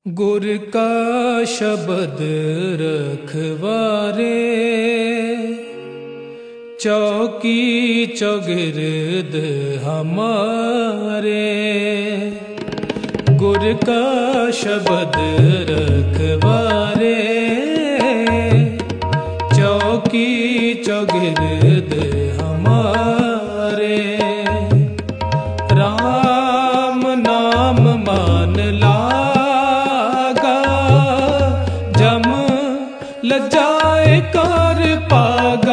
गुर का शब्द रखवारे, चौकी चौगिर्द हमारे। गुर का शब्द रखवारे, चौकी चौगिर्द हमारे। राम नाम मान लागा, जम लजाए कर पागा।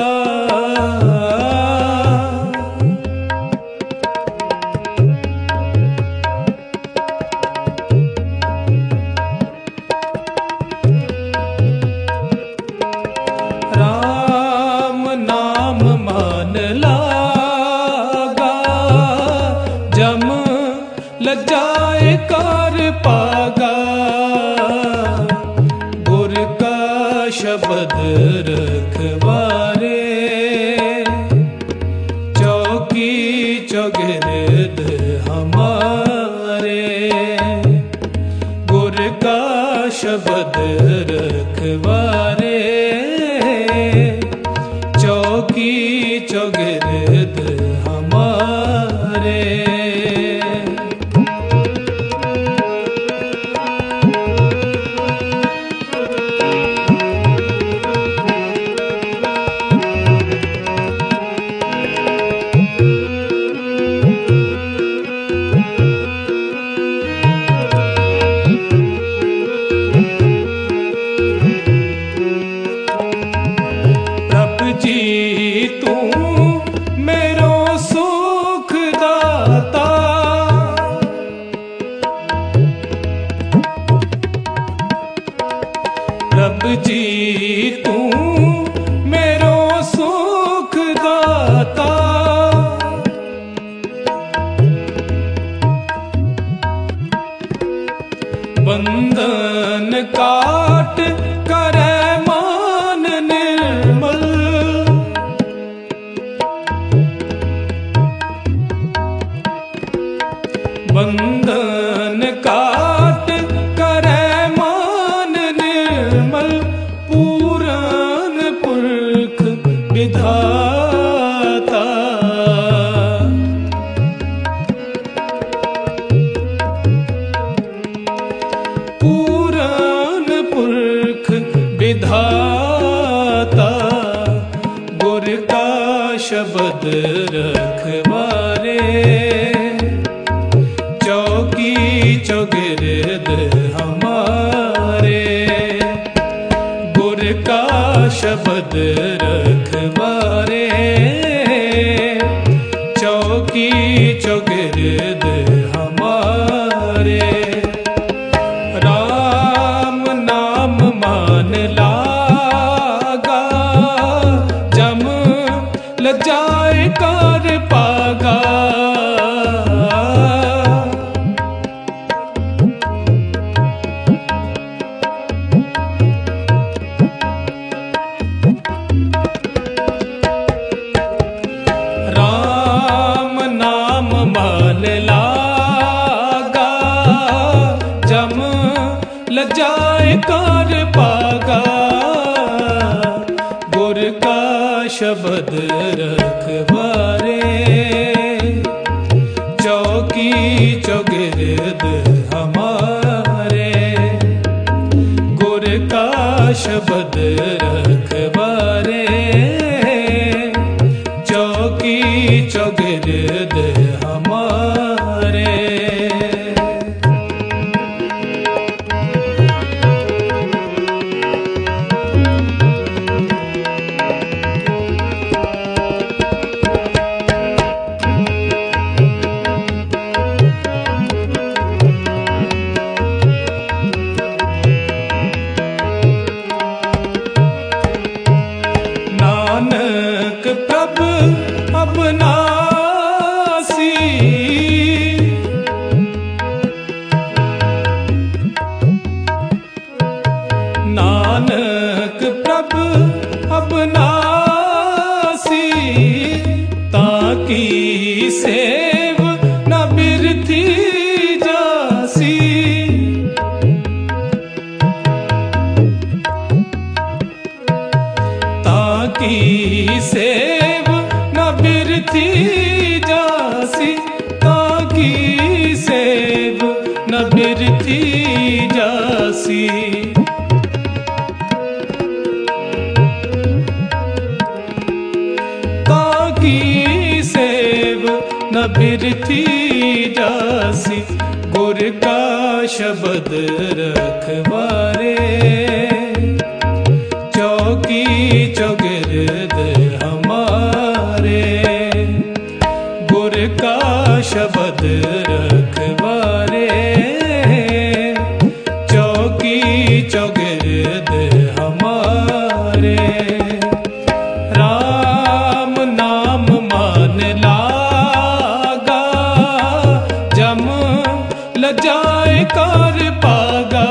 राम नाम मान लागा, जम लजाए कर पागा। गुर का शब्द रखवारे, चौकी चौगिर्द हमारे। गुर का शब्द रखवारे, चौकी चौगिर्द हमारे। जी तू मेरो सुख दाता, रब जी तू मेरो सुख दाता। बंधन काट करे मान निर्मल, बंधन काट करे मान निर्मल। पूरन पुरख विधाता, पूरन पुरख विधाता। गुर का शब्द रखवारे, चौकी चौगिर्द हमारे। गुर का शब्द रखवारे, चौकी चौगिर्द हमारे। राम नाम मान लागा, जम लजाए कर पागा। राम नाम मान लागा, जम लजाए कर पागा। गुर का शब्द रखवारे, चौकी चौगिर्द हमारे। गुर का शब्द रखवारे, चौकी चौगिर्द हमारे। सेव न बिरथी जासी, ताकी सेव न बिरथी जासी। ताकी सेव न बिरथी जासी, गुर का शब्द रखवारे। चौकी चौगिर्द हमारे, गुर का शब्द रखवारे। चौकी चौगिर्द हमारे, राम नाम मान लागा, जम लजाए कर पागा।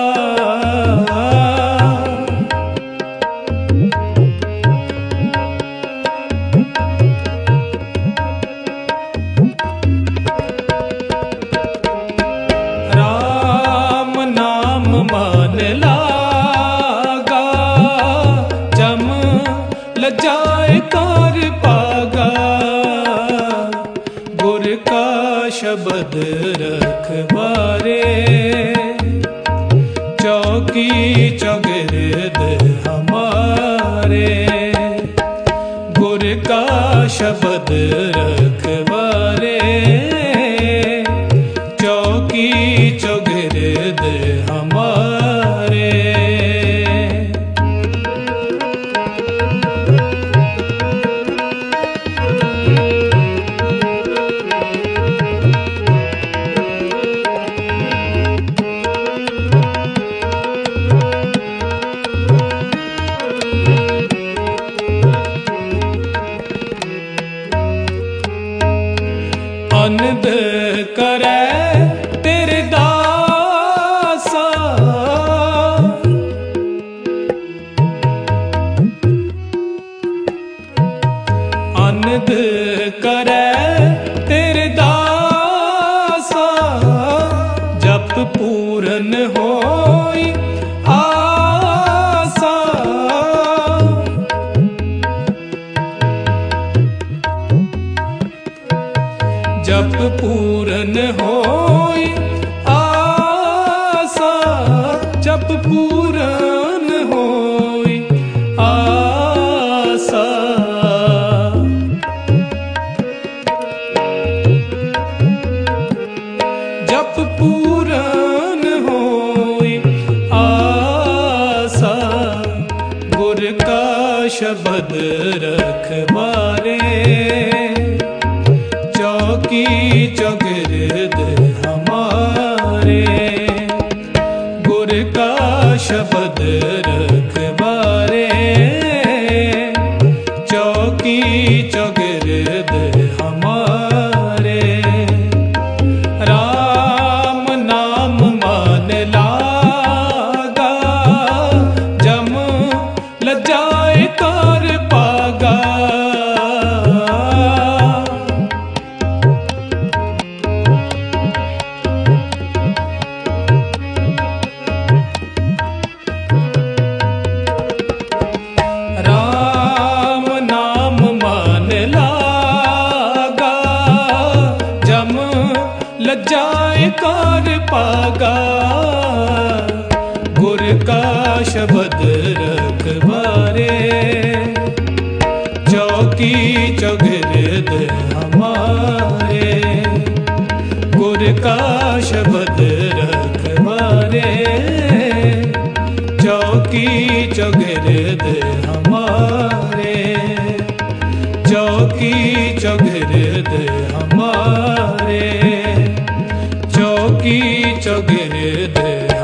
राम नाम मान लागा, जम लजाए कर पागा। गुर का शब्द रखवारे, चौकी चौगिर्द हमारे। गुर का शब्द रखवारे, चौकी चौगिर्द हमारे। अनद करे तेरे दासा, अनद करे तेरे दासा। जप पूरन होई आसा, जप पूरन होई आसा। जप पूरन होई आसा, जप पूरन होई आसा। गुर का शब्द रखवारे, चौकी चौगिर्द हमारे। गुर का शब्द रखवारे, चौकी चौगिर्द हमारे। राम नाम मान लागा, जम लजाए कर पागा। राम नाम मान लागा, जम लजाए कर पागा। गुर का शब्द रखवारे, चौकी चौगिर्द हमारे। गुर का शब्द रखवारे, चौकी चौगिर्द हमारे। चौकी चौगिर्द हमारे, चौकी चौगिर्द